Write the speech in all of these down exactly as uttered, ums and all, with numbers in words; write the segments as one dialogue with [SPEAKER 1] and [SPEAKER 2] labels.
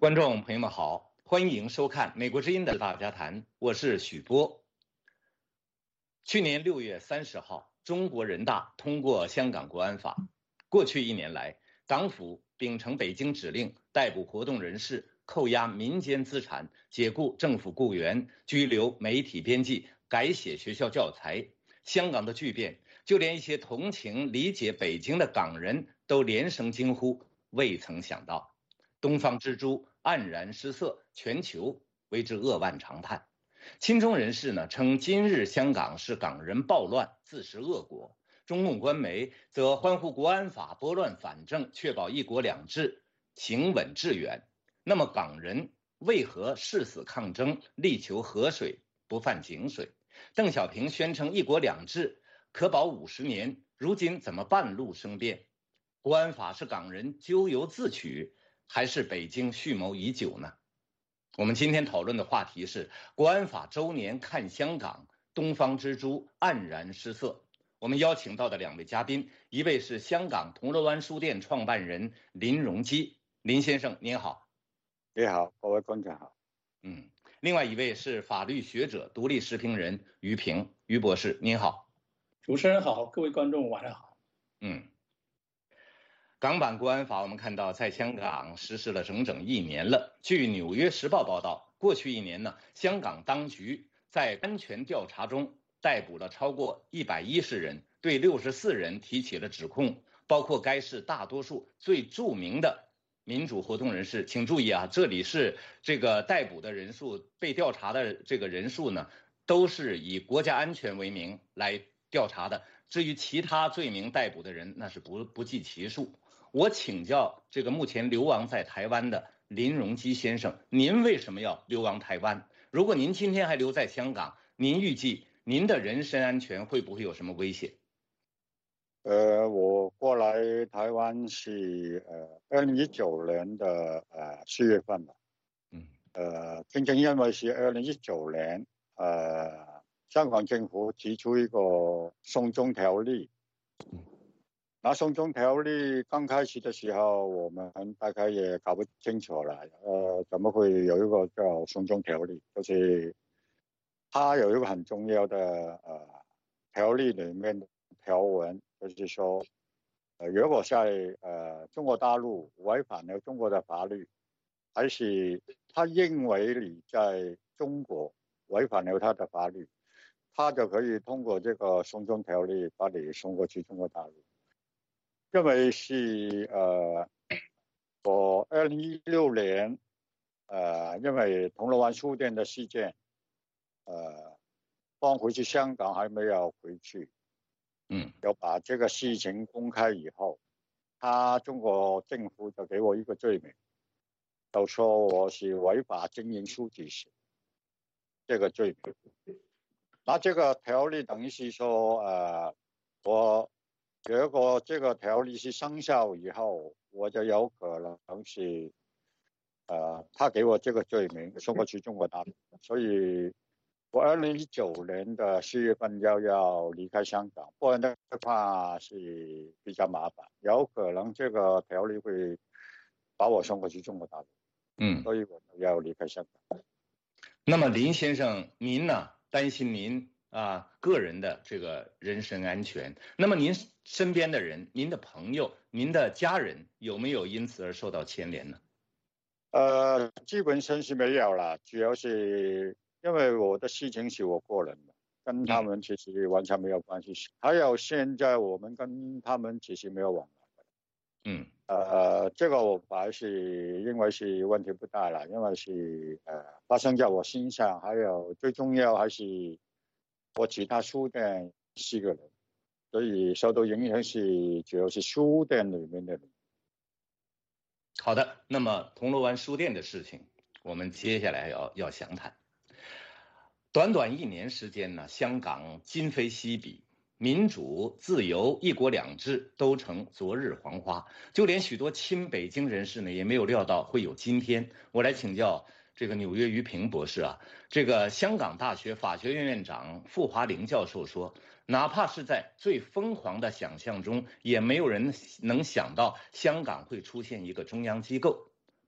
[SPEAKER 1] 观众朋友们好，欢迎收看美国之音的大家谈，我是许波。去年六月三十号，中国人大通过香港国安法。过去一年来，港府秉承北京指令，逮捕活动人士，扣押民间资产，解雇政府雇员，拘留媒体编辑，改写学校教材。香港的巨变，就连一些同情理解北京的港人都连声惊呼，未曾想到。东方之珠黯然失色，全球为之扼腕长叹。亲中人士呢称今日香港是港人暴乱，自食恶果。中共官媒则欢呼国安法拨乱反正，确保一国两制行稳致远。那么港人为何誓死抗争，力求河水不犯井水？邓小平宣称一国两制可保五十年，如今怎么半路生变？国安法是港人咎由自取，还是北京蓄谋已久呢？我们今天讨论的话题是国安法周年看香港，东方之珠黯然失色。我们邀请到的两位嘉宾，一位是香港铜锣湾书店创办人林荣基，林先生您好。
[SPEAKER 2] 你好，各位观众好。
[SPEAKER 1] 嗯，另外一位是法律学者、独立时评人于平，于博士您好。
[SPEAKER 3] 主持人好，各位观众晚上好。
[SPEAKER 1] 嗯。港版国安法，我们看到在香港实施了整整一年了。据《纽约时报》报道，过去一年呢，香港当局在安全调查中逮捕了超过一百一十人，对六十四人提起了指控，包括该市大多数最著名的民主活动人士。请注意啊，这里是这个逮捕的人数、被调查的这个人数呢，都是以国家安全为名来调查的。至于其他罪名逮捕的人，那是不不计其数。我请教这个目前流亡在台湾的林荣基先生，您为什么要流亡台湾？如果您今天还留在香港，您预计您的人身安全会不会有什么威胁？
[SPEAKER 2] 呃，我过来台湾是呃二零一九年的呃四月份吧。嗯。呃，正正因为是二零一九年，呃，香港政府提出一个送中条例。嗯。那送中条例刚开始的时候，我们大概也搞不清楚了，呃，怎么会有一个叫送中条例？就是它有一个很重要的呃条例里面的条文，就是说，呃，如果在呃中国大陆违反了中国的法律，还是他认为你在中国违反了他的法律，他就可以通过这个送中条例把你送过去中国大陆。因为是呃，我二零一六年，呃，因为铜锣湾书店的事件，呃，放回去香港还没有回去，嗯，要把这个事情公开以后，他中国政府就给我一个罪名，就说我是违法经营书籍时，这个罪名。那这个条例等于是说，呃，我。如果这个条例是生效以后，我就有可能是，呃，他给我这个罪名送过去中国大陆，所以我二零一九年的四月份要要离开香港，不然的话是比较麻烦，有可能这个条例会把我送过去中国大陆，嗯，所以我要离开香港。
[SPEAKER 1] 那么林先生，您呢？担心您啊个人的这个人身安全，那么您身边的人、您的朋友、您的家人有没有因此而受到牵连呢？
[SPEAKER 2] 呃，基本上是没有啦，主要是因为我的事情是我个人的，跟他们其实完全没有关系。嗯、还有现在我们跟他们其实没有往来。嗯，呃，这个我本来是因为是问题不大了，因为是呃发生在我身上，还有最重要还是我其他书店四个人。所以受到影响是主要是书店里面的人。
[SPEAKER 1] 好的，那么铜锣湾书店的事情，我们接下来要要详谈。短短一年时间呢，香港今非昔比，民主、自由、一国两制都成昨日黄花，就连许多亲北京人士呢，也没有料到会有今天。我来请教这个纽约于平博士啊，这个香港大学法学院院长傅华玲教授说，哪怕是在最疯狂的想象中，也没有人能想到香港会出现一个中央机构。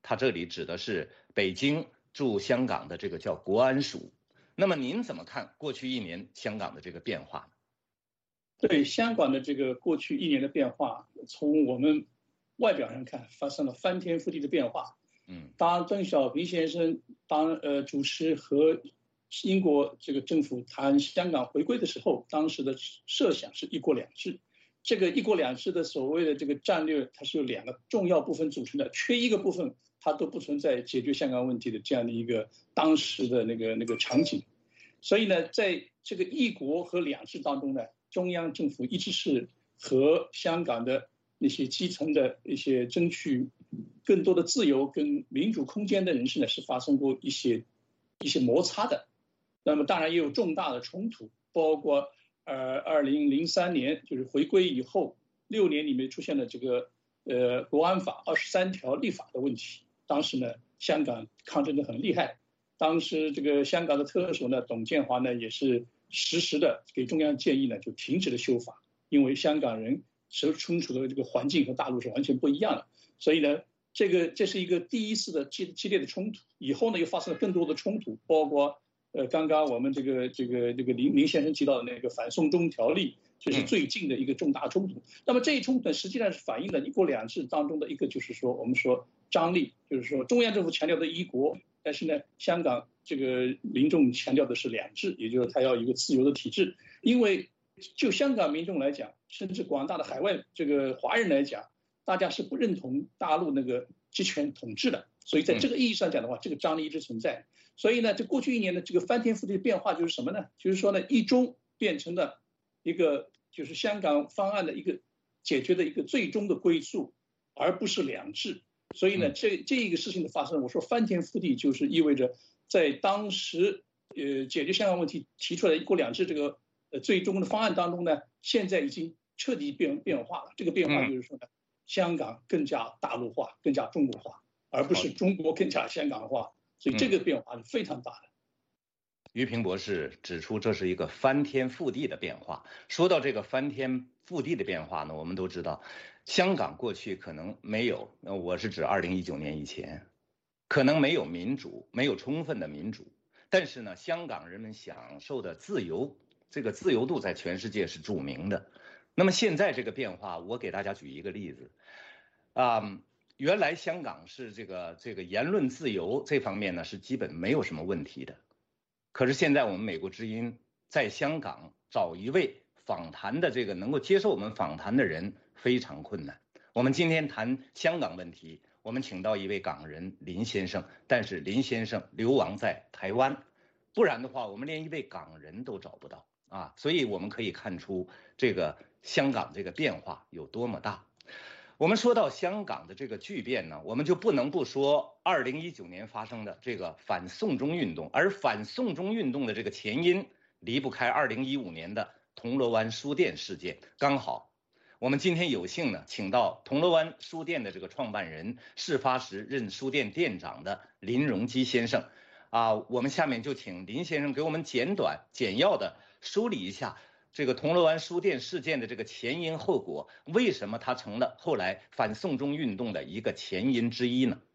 [SPEAKER 1] 它这里指的是北京驻香港的这个叫国安署。那么您怎么看过去一年香港的这个变化呢？
[SPEAKER 3] 对香港的这个过去一年的变化，从我们外表上看，发生了翻天覆地的变化。
[SPEAKER 1] 嗯，
[SPEAKER 3] 当邓小平先生当呃主持和英国这个政府谈香港回归的时候，当时的设想是一国两制。这个一国两制的所谓的这个战略，它是由两个重要部分组成的，缺一个部分，它都不存在解决香港问题的这样的一个当时的那个那个场景。所以呢，在这个一国和两制当中呢，中央政府一直是和香港的那些基层的一些争取更多的自由跟民主空间的人士呢，是发生过一些一些摩擦的。那么当然也有重大的冲突，包括呃二零零三年就是回归以后六年里面出现了这个呃国安法二十三条立法的问题。当时呢，香港抗争得很厉害。当时这个香港的特首呢，董建华呢，也是实时的给中央建议呢，就停止了修法，因为香港人所身处的这个环境和大陆是完全不一样的，所以呢，这个这是一个第一次的激激烈的冲突。以后呢，又发生了更多的冲突，包括呃，刚刚我们这个这个这个林林先生提到的那个反送中条例，这是最近的一个重大冲突。那么这一冲突呢，实际上是反映了一国两制当中的一个，就是说我们说张力，就是说中央政府强调的一国。但是呢，香港这个民众强调的是两制，也就是他要一个自由的体制。因为就香港民众来讲，甚至广大的海外这个华人来讲，大家是不认同大陆那个集权统治的。所以在这个意义上讲的话，这个张力一直存在。所以呢，这过去一年的这个翻天覆地的变化就是什么呢？就是说呢，一中变成了一个就是香港方案的一个解决的一个最终的归宿，而不是两制。所以呢，这这一个事情的发生，我说翻天覆地，就是意味着在当时呃解决香港问题提出来的一国两制这个呃最终的方案当中呢，现在已经彻底变变化了。这个变化就是说呢，香港更加大陆化，更加中国化，而不是中国更加香港化。所以这个变化是非常大的。
[SPEAKER 1] 于平博士指出，这是一个翻天覆地的变化。说到这个翻天覆地的变化呢，我们都知道，香港过去可能没有，我是指二零一九年以前，可能没有民主，没有充分的民主。但是呢，香港人们享受的自由，这个自由度在全世界是著名的。那么现在这个变化，我给大家举一个例子，啊、嗯。原来香港是这个这个言论自由这方面呢是基本没有什么问题的，可是现在我们美国之音在香港找一位访谈的这个能够接受我们访谈的人非常困难。我们今天谈香港问题，我们请到一位港人林先生，但是林先生流亡在台湾，不然的话我们连一位港人都找不到啊，所以我们可以看出这个香港这个变化有多么大。我们说到香港的这个巨变呢，我们就不能不说二零一九年发生的这个反送中运动，而反送中运动的这个前因离不开二零一五年的铜锣湾书店事件。刚好我们今天有幸呢，请到铜锣湾书店的这个创办人，事发时任书店店长的林荣基先生啊，我们下面就请林先生给我们简短简要的梳理一下这个铜锣湾书店事件的这个前因后果，为什么它成了后来反送中运动的一个前因之一呢？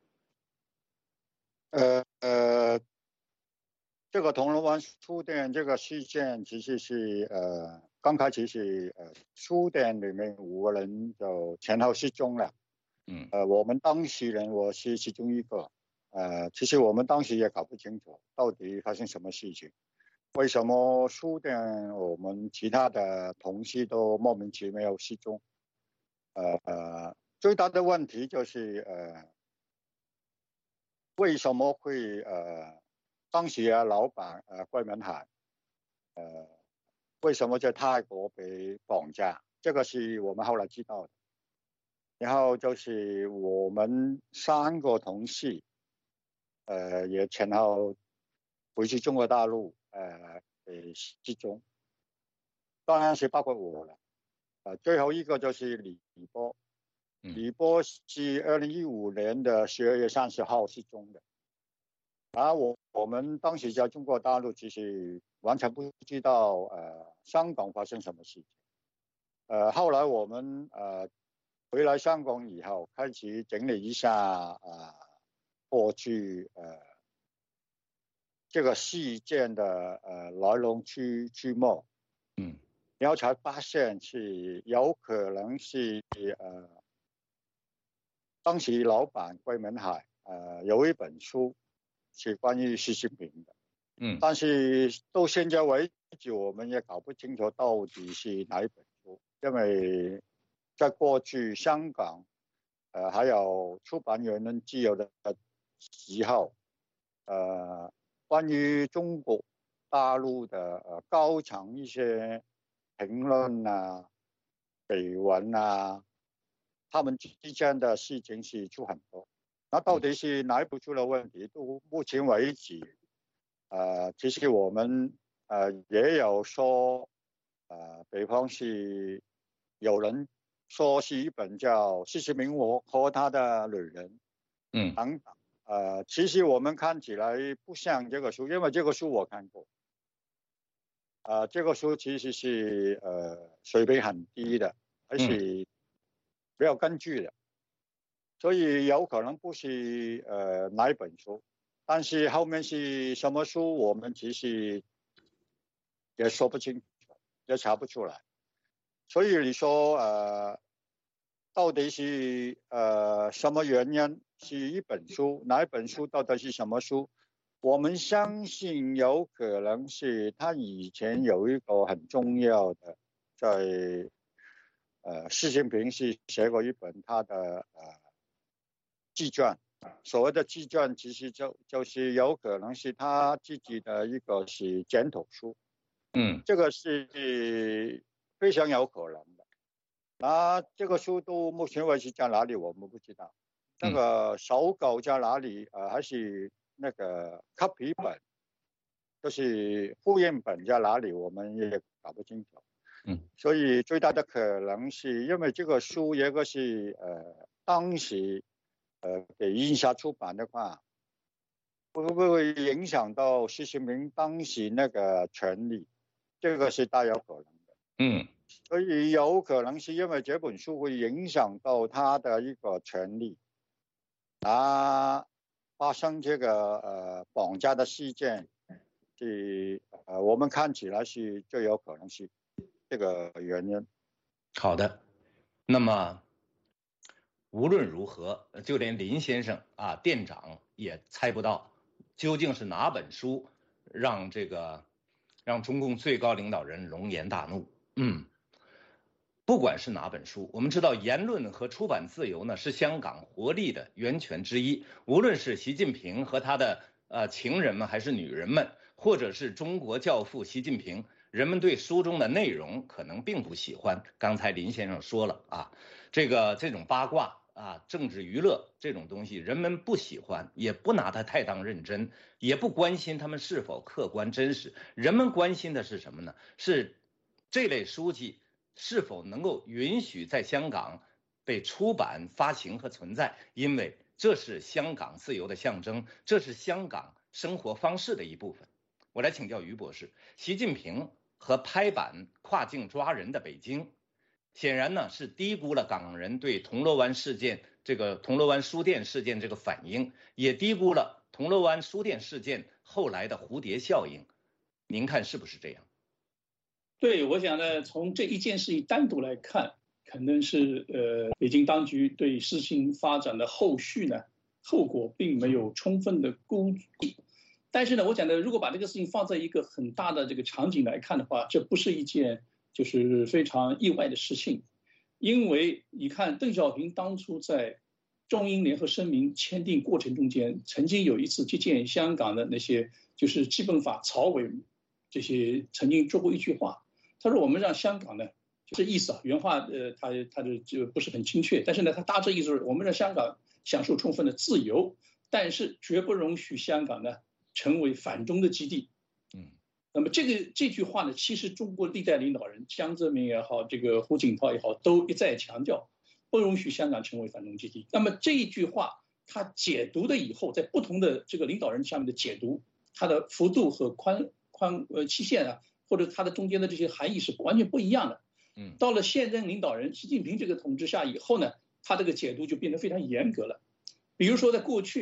[SPEAKER 2] 呃呃，这个铜锣湾书店这个事件其实是呃刚开始是呃书店里面五个人就前后失踪了，嗯，呃我们当事人我是其中一个，呃其实我们当时也搞不清楚到底发生什么事情。为什么书店我们其他的同事都莫名其妙失踪？呃呃，最大的问题就是呃，为什么会呃，当时啊老板呃桂民海，呃，为什么在泰國被綁架？這個是我們後來知道的。然後就是我們三個同事，呃，也前後回去中國大陸，呃，被失蹤。當然是包括我了。呃，最後一個就是李波，李波是二零一五年的十二月三十號失蹤的。然後我我們當時在中國大陸其實完全不知道呃香港發生什麼事情。呃，後來我們呃回來香港以後，開始整理一下呃过去呃这个事件的呃来龙去去脉，
[SPEAKER 1] 嗯，
[SPEAKER 2] 然后才发现是有可能是呃当时老板桂民海呃有一本书是关于习近平的，
[SPEAKER 1] 嗯，
[SPEAKER 2] 但是到现在为止我们也搞不清楚到底是哪一本书，因为在过去香港呃还有出版言论自由的时候，呃关于中国大陆的呃高层一些评论啊、绯闻啊，他们之间的事情是出很多。那到底是哪一部出了问题？到目前为止，呃，其实我们呃也有说，呃，比方是有人说是一本叫《习近平和和他的女人》，
[SPEAKER 1] 嗯，
[SPEAKER 2] 等等。呃，其实我们看起来不像这个书，因为这个书我看过。呃，这个书其实是呃水平很低的，而且没有根据的，所以有可能不是呃哪一本书，但是后面是什么书，我们其实也说不清楚，也查不出来。所以你说呃，到底是呃什么原因？是一本书，哪一本书到底是什么书？我们相信有可能是他以前有一个很重要的，在呃习近平是写过一本他的呃自传，所谓的自传其实就就是有可能是他自己的一个是检讨书，
[SPEAKER 1] 嗯，
[SPEAKER 2] 这个是非常有可能的。那这个书到目前为止在哪里我们不知道，那个手稿在哪里？呃，还是那个 copy 本，就是复印本在哪里，我们也搞不清楚。
[SPEAKER 1] 嗯，
[SPEAKER 2] 所以最大的可能是因为这个书一个是呃当时呃给印刷出版的话，会不会影响到习近平当时那个权利？这个是大有可能的。
[SPEAKER 1] 嗯，
[SPEAKER 2] 所以有可能是因为这本书会影响到他的一个权利，啊，发生这个呃绑架的事件，是呃我们看起来是最有可能是这个原因。
[SPEAKER 1] 好的，那么无论如何，就连林先生啊，店长也猜不到究竟是哪本书让这个让中共最高领导人龙颜大怒。嗯，不管是哪本书，我们知道言论和出版自由呢是香港活力的源泉之一。无论是习近平和他的呃情人们，还是女人们，或者是中国教父习近平，人们对书中的内容可能并不喜欢。刚才林先生说了啊，这个这种八卦啊、政治娱乐这种东西，人们不喜欢，也不拿它太当认真，也不关心他们是否客观真实。人们关心的是什么呢？是这类书籍是否能够允许在香港被出版、发行和存在？因为这是香港自由的象征，这是香港生活方式的一部分。我来请教于博士，习近平和拍板跨境抓人的北京，显然呢是低估了港人对铜锣湾事件这个铜锣湾书店事件这个反应，也低估了铜锣湾书店事件后来的蝴蝶效应。您看是不是这样？
[SPEAKER 3] 对，我想呢，从这一件事情单独来看，可能是呃，北京当局对事情发展的后续呢，后果并没有充分的估计。但是呢，我讲的，如果把这个事情放在一个很大的这个场景来看的话，这不是一件就是非常意外的事情，因为你看邓小平当初在中英联合声明签订过程中间，曾经有一次接见香港的那些就是基本法草委这些曾经说过一句话。他说：“我们让香港呢，这意思啊，原话呃，他他的就不是很精确，但是呢，他大致意思是我们让香港享受充分的自由，但是绝不容许香港呢成为反中的基地。”嗯，那么这个这句话呢，其实中国历代领导人江泽民也好，这个胡锦涛也好，都一再强调，不容许香港成为反中基地。那么这一句话，他解读的以后，在不同的这个领导人下面的解读，它的幅度和宽宽呃期限啊。或者它的中间的这些含义是完全不一样的。嗯，到了现任领导人习近平这个统治下以后呢，他这个解读就变得非常严格了。比如说在过去，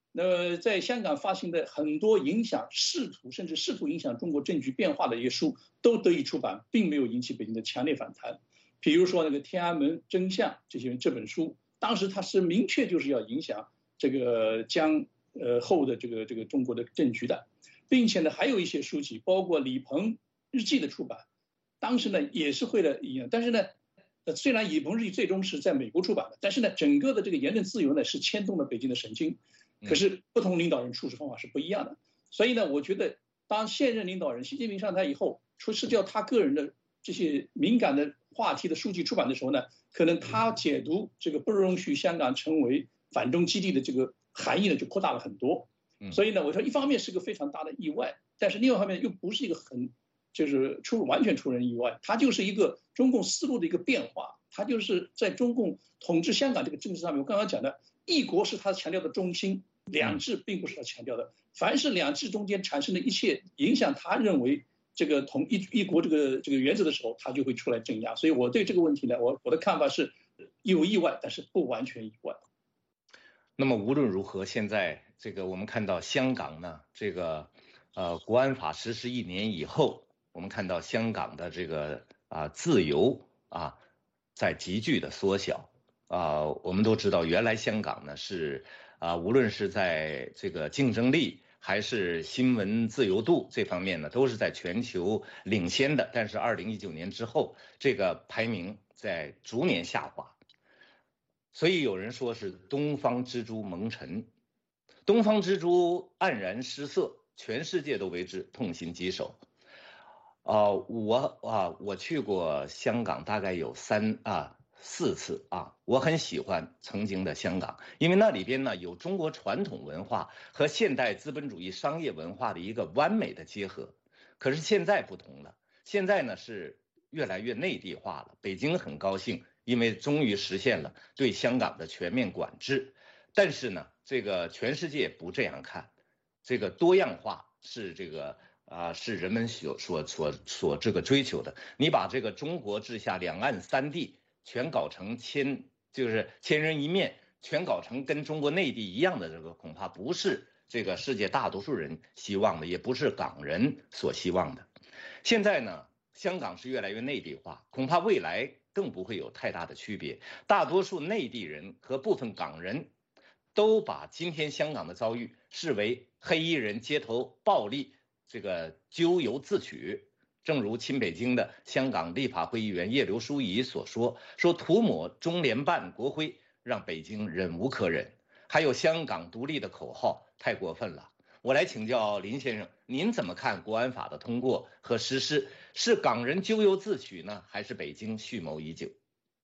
[SPEAKER 3] 那么在香港发行的很多影响试图甚至试图影响中国政局变化的一些书都得以出版，并没有引起北京的强烈反弹。比如说那个《天安门真相》这些这本书，当时它是明确就是要影响这个江呃后的这个这个中国的政局的，并且呢还有一些书籍，包括李鹏日记的出版，当时呢也是为了影响，但是呢。虽然李鹏日记最终是在美国出版的，但是呢，整个的这个言论自由呢是牵动了北京的神经。可是不同领导人处事方法是不一样的，所以呢，我觉得当现任领导人习近平上台以后，除涉及到他个人的这些敏感的话题的书籍出版的时候呢，可能他解读这个不容许香港成为反中基地的这个含义呢就扩大了很多。所以呢，我说一方面是个非常大的意外，但是另外一方面又不是一个很。就是出完全出人意外，它就是一个中共思路的一个变化，它就是在中共统治香港这个政治上面，我刚刚讲的一国是他强调的中心，两制并不是他强调的，凡是两制中间产生的一切影响他认为这个同一一国这个这个原则的时候，他就会出来镇压。所以我对这个问题呢，我我的看法是有意外，但是不完全意外。
[SPEAKER 1] 那么无论如何，现在这个我们看到香港呢，这个呃国安法实施一年以后。我们看到香港的这个啊自由啊在急剧的缩小啊，我们都知道原来香港呢是啊无论是在这个竞争力还是新闻自由度这方面呢都是在全球领先的，但是二零一九年之后这个排名在逐年下滑，所以有人说是东方之珠蒙尘，东方之珠黯然失色，全世界都为之痛心疾首。呃，我啊，我去过香港，大概有三啊四次啊。我很喜欢曾经的香港，因为那里边呢有中国传统文化和现代资本主义商业文化的一个完美的结合。可是现在不同了，现在呢是越来越内地化了。北京很高兴，因为终于实现了对香港的全面管制。但是呢，这个全世界不这样看，这个多样化是这个。啊，是人们所所所所这个追求的。你把这个中国治下两岸三地全搞成千，就是千人一面，全搞成跟中国内地一样的这个，恐怕不是这个世界大多数人希望的，也不是港人所希望的。现在呢，香港是越来越内地化，恐怕未来更不会有太大的区别。大多数内地人和部分港人都把今天香港的遭遇视为黑衣人街头暴力。这个咎由自取，正如亲北京的香港立法会议员叶刘淑仪所说，说涂抹中联办国徽，让北京忍无可忍。还有香港独立的口号，太过分了。我来请教林先生，您怎么看国安法的通过和实施？是港人咎由自取呢，还是北京蓄谋已久？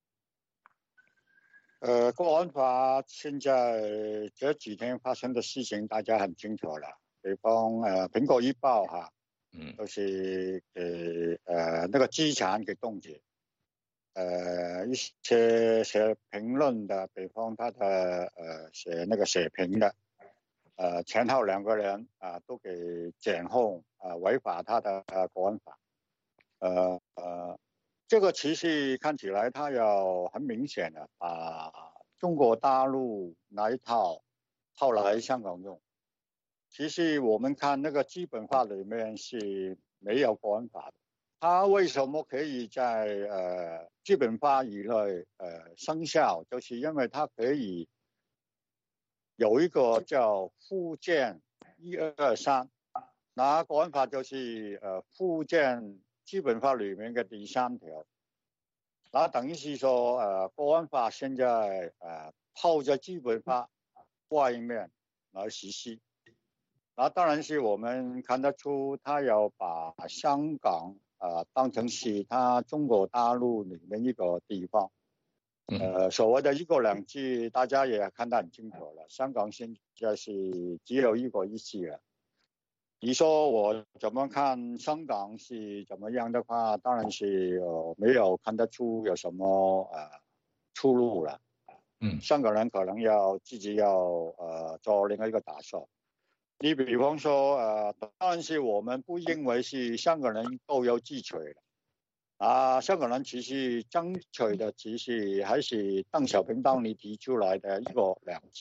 [SPEAKER 2] 呃，国安法现在这几天发生的事情，大家很清楚了。比方呃，苹果日报哈，嗯，就是给呃那个资产给冻结，呃一些写评论的，比方他的呃写那个写评的，呃前后两个人啊、呃、都给检控啊、呃、违反他的呃国安法，呃呃这个其实看起来他要很明显的把中国大陆那一套套来香港用。其实我们看那个基本法里面是没有国安法的，它为什么可以在呃基本法以内呃生效？就是因为它可以有一个叫附件一二三，那国安法就是呃附件基本法里面的第三条，那等于是说呃国安法现在呃套在基本法外面来实施。那当然是我们看得出，他要把香港啊、呃、当成是他中国大陆里面一个地方。呃，所谓的一国两制，大家也看得很清楚了。香港现在是只有一国一制了。你说我怎么看香港是怎么样的话，当然是呃没有看得出有什么呃出路了。嗯，香港人可能要自己要呃做另外一个打算。你比方说，呃，当然是我们不认为是香港人咎由自取的，啊，香港人其实争取的其实还是邓小平当年提出来的一国两制，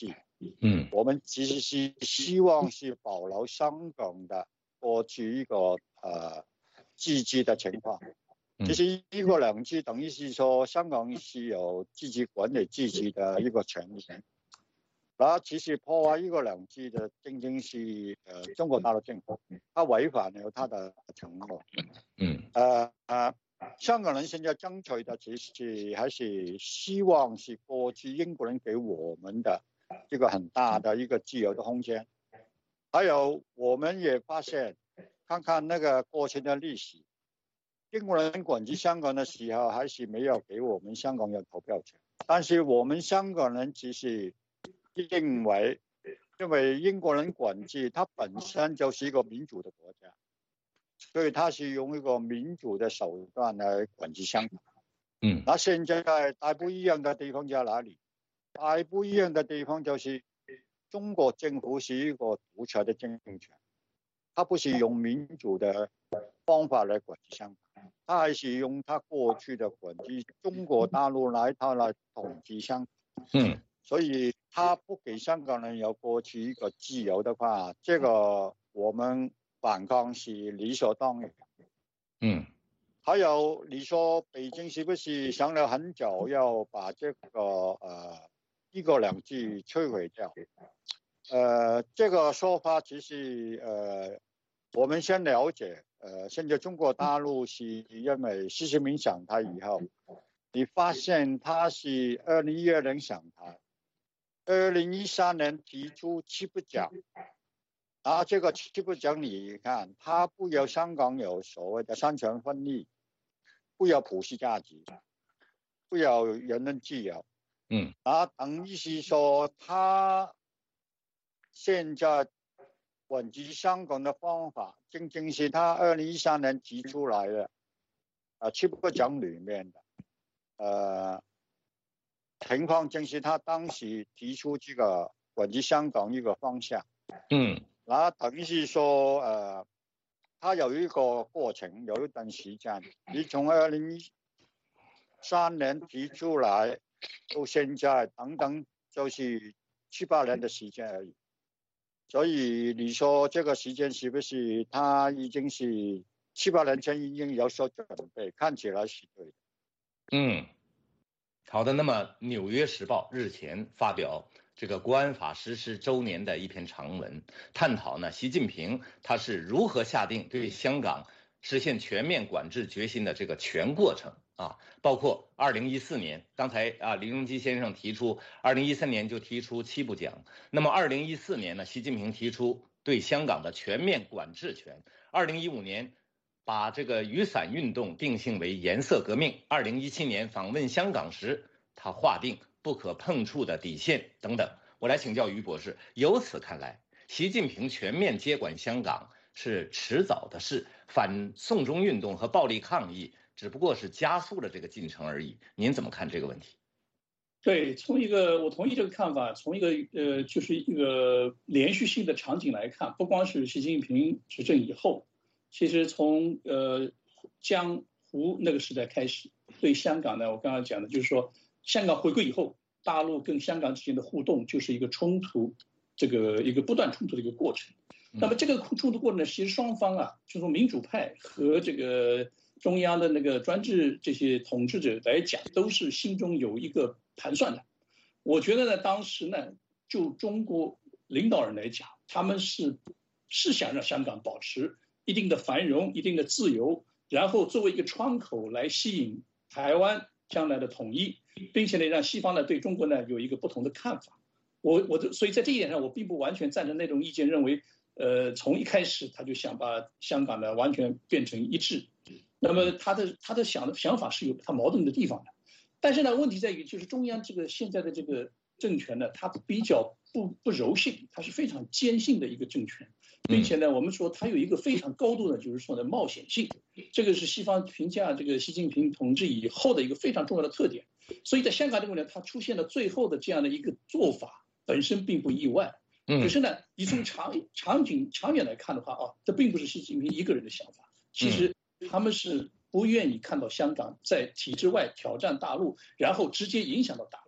[SPEAKER 2] 嗯，我们其实是希望是保留香港的过去一个呃自治的情况。其实一國兩制等於是說香港是有自己管理自己的一個權利。那其實破壞一國兩制的正正是呃中國大陸政府，它違反了它的承諾。嗯，呃呃，香港人現在爭取的其實還是希望是過去英國人給我們的這個很大的一個自由的空間。還有我們也發現，看看那個過去的歷史，英國人管制香港的時候還是沒有給我們香港人投票權，但是我們香港人其實認為，因為英國人管制，它本身就是一個民主的國家，所以它是用一個民主的手段來管制香港。嗯，那現在大不一樣的地方在哪裡？大不一樣的地方就是中國政府是一個獨裁的政權，它不是用民主的方法來管制香港，它還是用它過去的管制中國大陸來它來統治香港。嗯。所以他不給香港人有過去一個自由的話，這個我們反抗是理所當然。嗯，還有你說北京是不是想了很久要把這個呃一國兩制摧毀掉？呃，這個說法其實呃我們先了解，呃現在中國大陸是因為習近平上台以後，你發現他是二零一二年上台。二零一三年提出七不講，然後這個七不講你看，它不要香港有所謂的三權分立，不要普世價值，不要人人自由，嗯，啊，等於是說，他現在管制香港的方法，正正是他二零一三年提出來的，啊，七不講裡面的，呃。情況正是他當時提出這個管制香港一個方向，嗯，那等於是說，呃，他有一個過程，有一段時間，你從二零一三年提出來到現在，等等就是七八年的時間而已。所以你說這個時間是不是他已經是七八年前已經有所準備？看起來是對的。
[SPEAKER 1] 嗯。好的，那麼《紐約時報》日前發表這個國安法實施週年的一篇長文，探討呢習近平他是如何下定對香港實現全面管制決心的這個全過程啊，包括二零一四年，剛才啊李榮基先生提出，二零一三年就提出七不講，那麼二零一四年呢，習近平提出對香港的全面管制權，二零一五年把這個雨傘運動定性為顏色革命，二零一七年訪問香港時，他劃定不可碰觸的底線等等。我來請教於博士，由此看來，習近平全面接管香港是遲早的事，反送中運動和暴力抗議只不過是加速了這個進程而已。您怎麼看這個問題？
[SPEAKER 3] 對，從一個我同意這個看法，從一個呃就是一個連續性的場景來看，不光是習近平執政以後。其實從呃江湖那個時代開始，對香港呢，我剛剛講的就是說，香港回歸以後，大陸跟香港之間的互動就是一個衝突，這個一個不斷衝突的一個過程。那麼這個衝突過程呢，其實雙方啊，就從民主派和這個中央的那個專制這些統治者來講，都是心中有一個盤算的。我覺得呢，當時呢，就中國領導人來講，他們是是想讓香港保持一定的繁榮，一定的自由，然後作為一個窗口來吸引台灣將來的統一，並且呢讓西方呢對中國呢有一個不同的看法。我我所以在這一點上，我並不完全贊成那種意見，認為，呃，從一開始他就想把香港呢完全變成一致。那麼他的他的想的想法是有他矛盾的地方的。但是呢，問題在於就是中央這個現在的這個政權呢，它比較不不柔性，它是非常堅性的一個政權。並且呢，我們說它有一個非常高度的，就是說的冒險性，這個是西方評價這個習近平統治以後的一個非常重要的特點。所以在香港這個呢，它出現了最後的這樣的一個做法，本身並不意外。可是呢，你從長長景長遠來看的話啊，這並不是習近平一個人的想法，其實他們是不願意看到香港在體制外挑戰大陸，然後直接影響到大陸。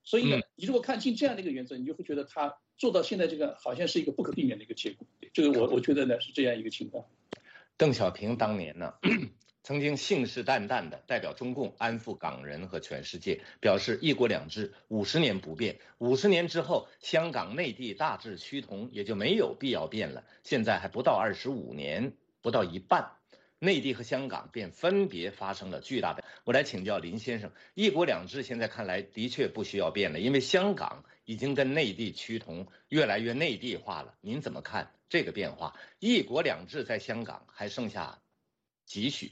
[SPEAKER 3] 所以呢，你如果看清这样的一个原则，你就会觉得他做到现在这个好像是一个不可避免的一个结果。这个我我觉得呢是这样一个情况。
[SPEAKER 1] 邓小平当年呢，曾经信誓旦旦地代表中共安抚港人和全世界，表示一国两制五十年不变。五十年之后，香港内地大致趋同，也就没有必要变了。现在还不到二十五年，不到一半，内地和香港便分别发生了巨大的。我来请教林先生，一国两制现在看来的确不需要变了，因为香港已经跟内地趋同，越来越内地化了。您怎么看这个变化？一国两制在香港还剩下几许？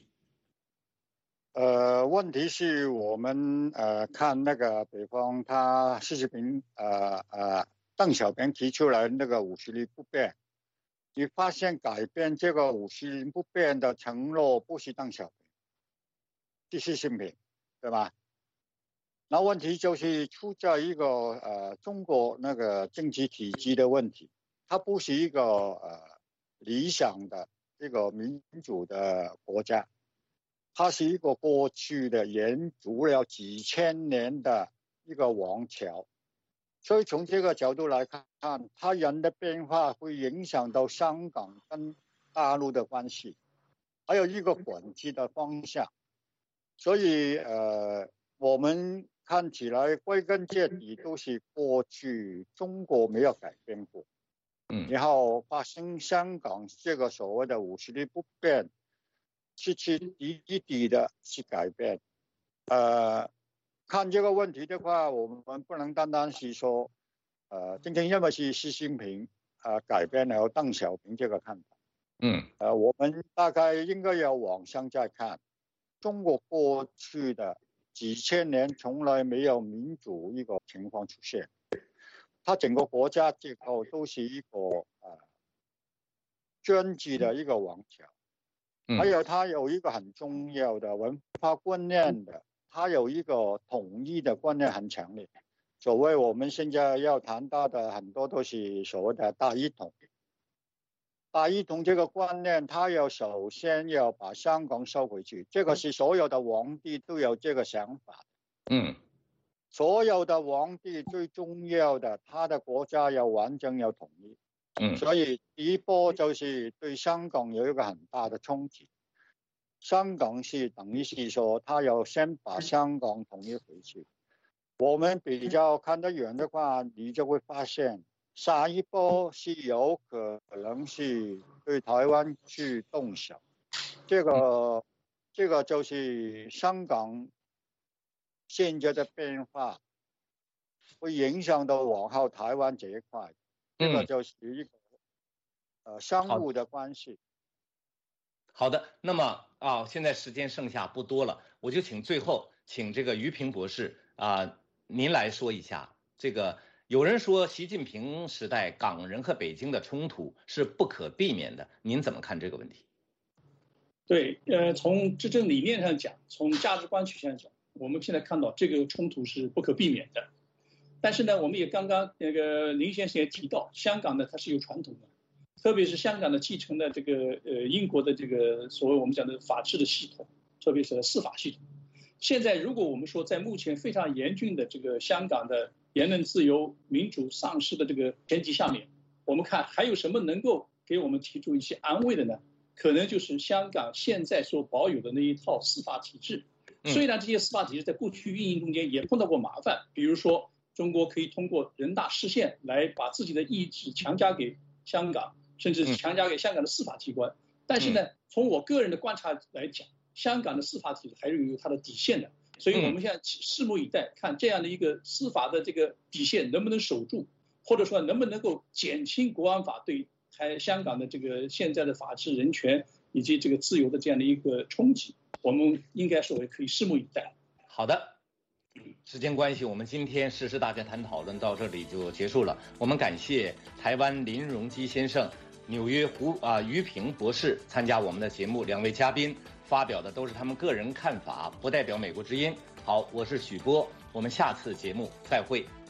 [SPEAKER 2] 呃，问题是我们呃看那个，比方他习近平呃呃邓小平提出来那个五十年不变，你发现改变这个五十年不变的承诺不是邓小平，是习近平，对吧？那问题就是出在一个呃中国那个政治体制的问题，它不是一个呃理想的一个民主的国家。它是一个过去的延续了几千年的一个王朝，所以从这个角度来看，它人的变化会影响到香港跟大陆的关系，还有一个管制的方向。所以呃，我们看起来归根结底都是过去中国没有改变过，嗯，然后发生香港这个所谓的五十年不变。是去一一滴的去改变，呃，看这个问题的话，我们不能单单是说，呃，正正因为是习近平呃改变了邓小平这个看法，嗯，呃，我们大概应该要往上再看，中国过去的几千年从来没有民主一个情况出现，它整个国家结构都是一个呃专制的一个王朝。还有它有一个很重要的文化观念的，它有一个统一的观念很强烈。所谓我们现在要谈到的很多都是所谓的大一统。大一统这个观念，它要首先要把香港收回去，这个是所有的皇帝都有这个想法。嗯，所有的皇帝最重要的，他的国家要完整要统一。嗯，所以第一波就是对香港有一个很大的冲击。香港是等于是说，他要先把香港统一回去。我们比较看得远的话，你就会发现，下一波是有可能是对台湾去动手。这个，这个就是香港现在的变化，会影响到往后台湾这一块。这个就是一个呃相互的关系。
[SPEAKER 1] 好的，那么啊，现在时间剩下不多了，我就请最后请这个于平博士啊，您来说一下这个。有人说习近平时代港人和北京的冲突是不可避免的，您怎么看这个问题？
[SPEAKER 3] 对，呃，从执政理念上讲，从价值观取向讲，我们现在看到这个冲突是不可避免的。但是呢，我们也刚刚那个林先生也提到，香港呢它是有传统的，特别是香港的继承了这个呃英国的这个所谓我们讲的法治的系统，特别是司法系统。现在如果我们说在目前非常严峻的这个香港的言论自由、民主丧失的这个前提下面，我们看还有什么能够给我们提出一些安慰的呢？可能就是香港现在所保有的那一套司法体制。虽然这些司法体制在过去运营中间也碰到过麻烦，比如说中国可以通过人大释宪来把自己的意志强加给香港，甚至是强加给香港的司法机关。但是呢，从我个人的观察来讲，香港的司法体制还是有它的底线的。所以我们现在拭目以待，看这样的一个司法的这个底线能不能守住，或者说能不能够减轻国安法对台香港的这个现在的法治、人权以及这个自由的这样的一个冲击。我们应该说可以拭目以待。
[SPEAKER 1] 好的。时间关系，我们今天时事大家谈讨论到这里就结束了。我们感谢台湾林荣基先生、纽约胡啊于平博士参加我们的节目，两位嘉宾发表的都是他们个人看法，不代表美国之音。好，我是许波，我们下次节目再会。